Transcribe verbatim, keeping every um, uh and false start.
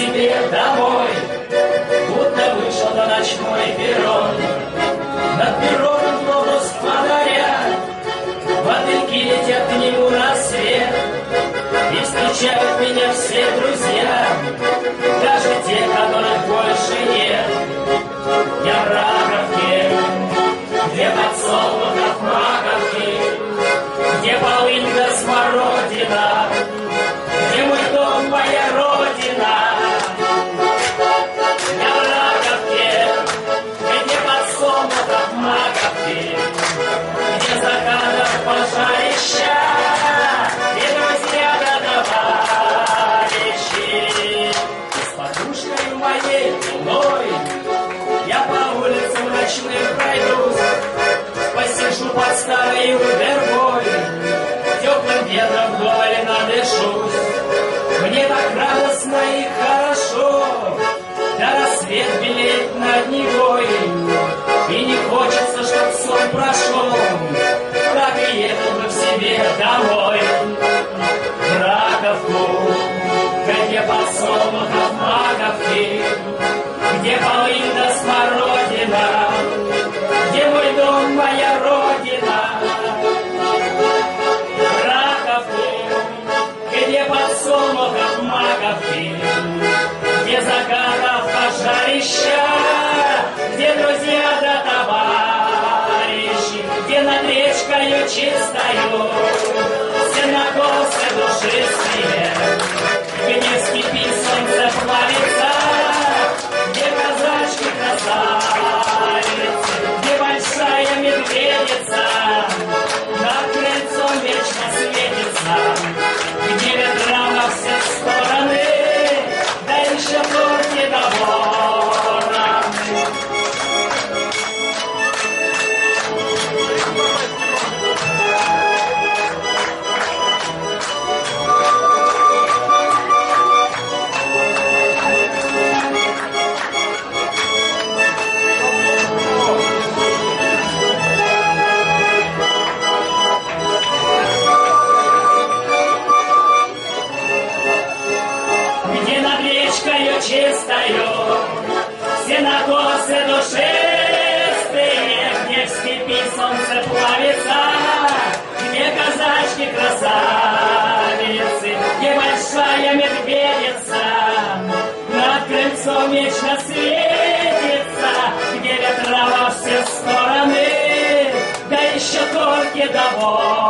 себе домой, будто вышел на ночной перрон. Над перроном глобус фонаря, мотыльки летят к нему на свет, и встречают меня все друзья, даже те, которых больше нет. Я в Раковке, где подсолнухов маковки, где полынь да смородина, где мой дом, моя родина. Я в Раковке, где подсолнухов маковки, где закатов пожарища, и друзья да товарищи. И с подружкой моей луной я по улицам ночным пройдусь, посижу под старой вербой, теплым ветром вдоль надышусь. Мне так радостно и хорошо, да рассвет белеет над Невой, и не хочется, чтоб сон прошел, так и ехал бы к себе домой. В Раковку, где подсолнухов маковки, где полынь да смородина, где мой дом, моя родина. В Раковку, где подсолнухов маковки, где закатов пожарища, где друзья да товарищи, где над речкою чистою сенокосы душистые, где в степи солнце плавится, где казачки красавицы, где большая медведица над крыльцом вечно светится, где ветра во все стороны, да еще турки да вороны. Чистою, сенокосы душистые, где в степи солнце плавится, где казачки красавицы, где большая медведица над крыльцом вечно светится, где ветра во все стороны, да еще только довольны.